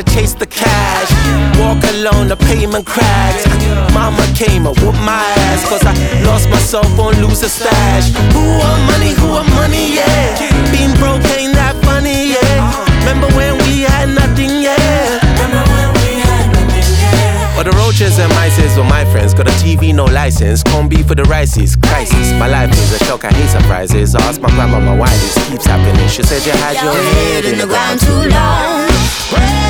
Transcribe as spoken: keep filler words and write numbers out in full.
wanna chase the cash. Walk alone, the pavement cracks. Mama came and whooped my ass, cause I lost myself on lose a stash. Who want money, who want money, yeah. Being broke ain't that funny, yeah. Remember when we had nothing, yeah. But the roaches and mices were my friends. Got a T V, no license. Corn beef for the rices. Crisis. My life is a shock, I hate surprises. I asked my grandma why this keeps happening. She said you had your head in the ground too long.